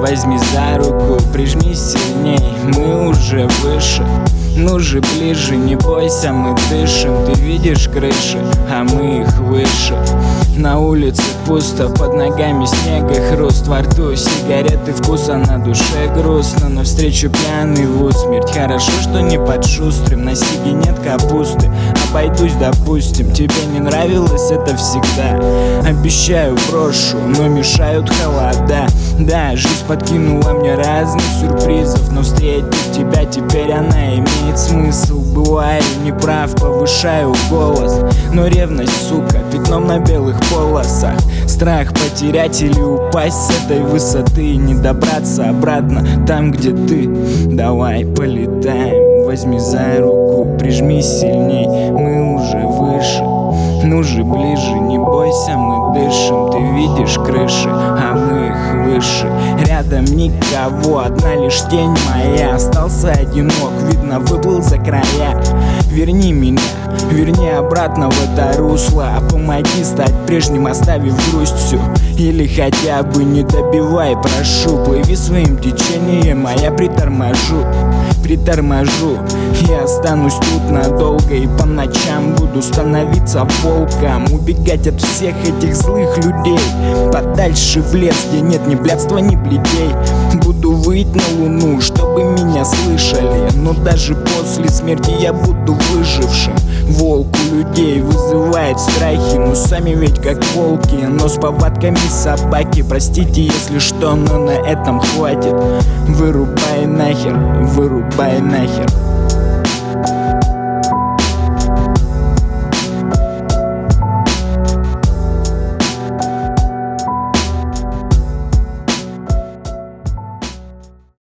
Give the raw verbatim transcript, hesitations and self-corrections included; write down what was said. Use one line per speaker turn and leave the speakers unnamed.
возьми за руку, прижми сильней, мы уже выше. Ну же ближе, не бойся, мы дышим. Ты видишь крыши, а мы их выше. На улице пусто, под ногами снега хруст, во рту сигареты вкуса, на душе грустно. Навстречу пьяный в усмерть, хорошо, что не под шустрым. На сиге нет капусты, обойдусь, допустим. Тебе не нравилось это всегда, обещаю, брошу, но мешают холода. Да, жизнь подкинула мне разных сюрпризов, но встретив тебя теперь она имеет смысл. Бываю неправ, повышаю голос, но ревность, сука, пятном на белых полосах. Страх потерять или упасть с этой высоты и не добраться обратно там, где ты. Давай полетаем, возьми за руку, прижми сильней, мы уже выше. Ну же ближе, не бойся, мы дышим. Ты видишь крыши, а мы их выше. Рядом никого, одна лишь тень моя. Остался одинок, видно, выплыл за края. Верни меня, верни обратно в это русло. А помоги стать прежним, оставив грусть всю. Или хотя бы не добивай, прошу. Плыви своим течением, а я приторможу. Приторможу, я останусь тут надолго. И по ночам буду становиться волком, убегать от всех этих злых людей, подальше в лес, где нет ни блядства, ни бледей. Буду выть на луну, чтобы меня слышали, но даже после смерти я буду выжившим. Волк у людей вызывает страхи, но сами ведь как волки, но с повадками собаки. Простите, если что, но на этом хватит. Вырубай нахер, вырубай нахер.